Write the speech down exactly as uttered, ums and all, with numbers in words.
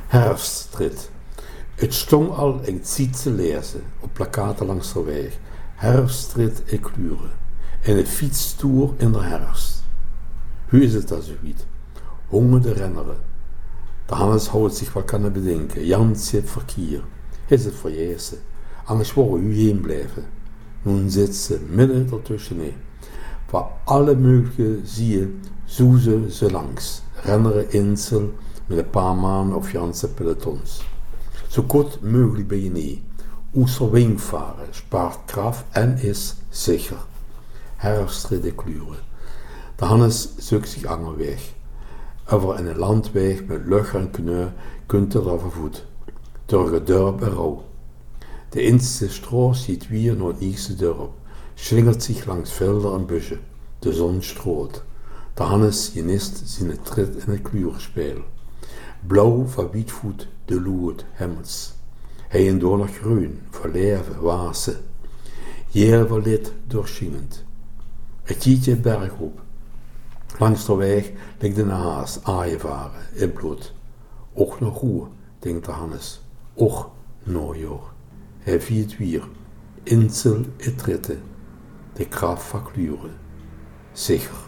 Herfstrit. Het stond al en het ziet te lezen op plakaten langs de weg. Herfstrit en kleuren. En een fietstoer in de herfst. Hoe is het dat zoiets? Hongerde renneren. De Hannes houdt zich wat kunnen bedenken. Jans heeft verkeer. Is het voor Jezus? Anders worden u heen blijven. Nu zit ze midden ertussenin. Waar alle mogelijke zie je, zoezen ze langs. Renneren insel met een paar maanden of Janse pelotons. Zo kort mogelijk ben je niet. Oesterwing varen spaart kracht en is zeker. Herfstrit de kleuren. De Hannes zoekt zich anger weg. Over een landweg met lucht en kneu kunt er over voet. Door het dorp en rouw. De eerste stroos ziet weer naar het nieuwste dorp. Slingert zich langs velden en bussen. De zon stroot. De Hannes genist zijn trit in het kleurenspel. Blauw van wietvoet de loert hemmels. Hij en door nog groen, voor leven, wazen. Jere lid doorschingend. Het jietje berg op. Langs de weg ligt de haas aaien in bloed. Och nog goed, denkt de Hannes. Och, nooijoor. Hij viert weer. Insel et tritten. De kracht van kleuren. Zeker.